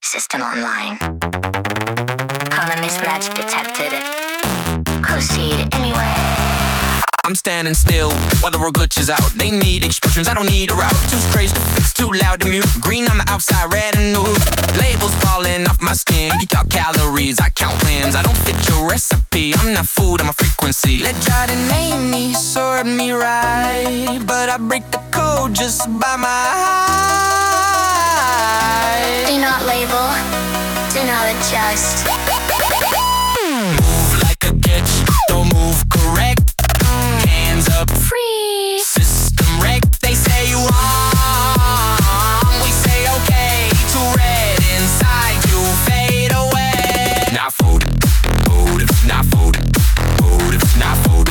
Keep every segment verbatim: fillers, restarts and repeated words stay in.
System online. Color mismatch detected. Proceed anyway. I'm standing still while the world glitches out. They need expressions, I don't need a route. Too crazy to fix, too loud to mute. Green on the outside, red and new. Labels falling off my skin. You talk calories, I count wins. I don't fit your recipe, I'm not food, I'm a frequency. Let try to name me, serve me right, but I break the code just by my eye. Do not label, do not adjust. Move like a catch, don't move correct. Hands up, Freeze. system wreck. They say you wrong, we say okay. Too red inside, you fade away. Not food, food, not food, food, not food.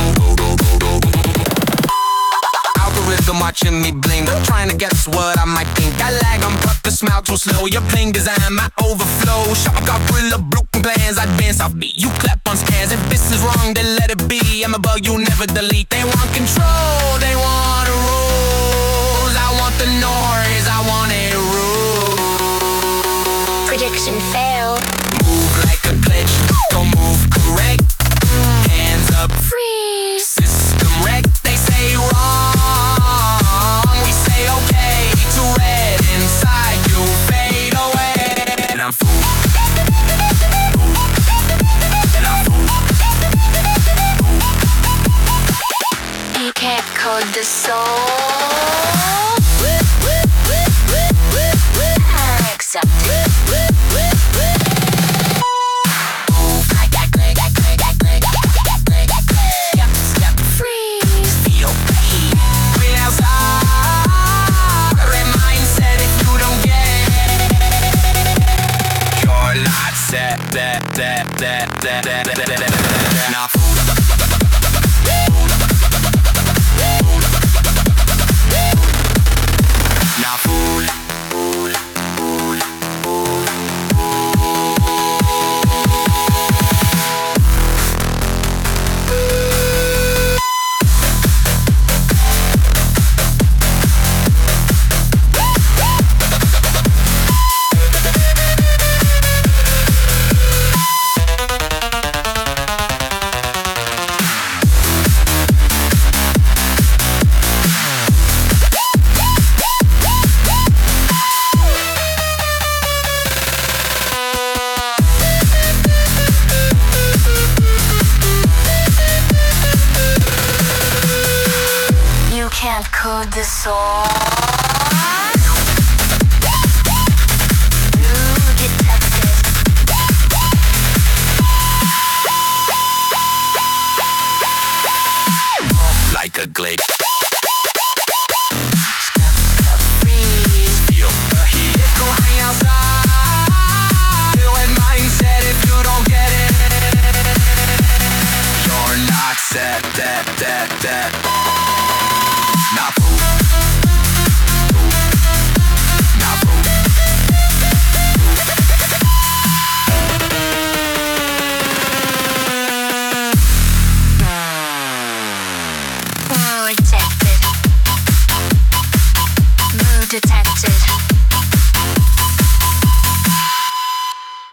Algorithm watching me blink, trying to guess what I might think. I lag on purpose, smile too slow. Your plain design, my overflow. Sharp got gorilla, broken plans. Advance off beat, you clap on scans. If this is wrong, then let it be. I'm a bug you never delete. They want control, they want the rules. I want the noise, I want it rules. Prediction failed. Move like a glitch, don't move correct. Hands up, Freeze. system wreck. They say wrong, we say okay. Too red inside, you fade away. And I'm fooled. You can't code the soul. Accepted. Move like a glitch, glitch, glitch, glitch, glitch, glitch. Step, step, Freeze. feel the heat. Green outside. Red mindset if you don't get it. You're not set. That, that, that, that, that, that, that, that, that. Now fool. Now fool. Fool. Fool. Fool. You can't code the soul. New detected. Like a glitch. Freeze. Feel the heat. Go hang outside. With mindset if you don't get it. You're not set. That, that, that.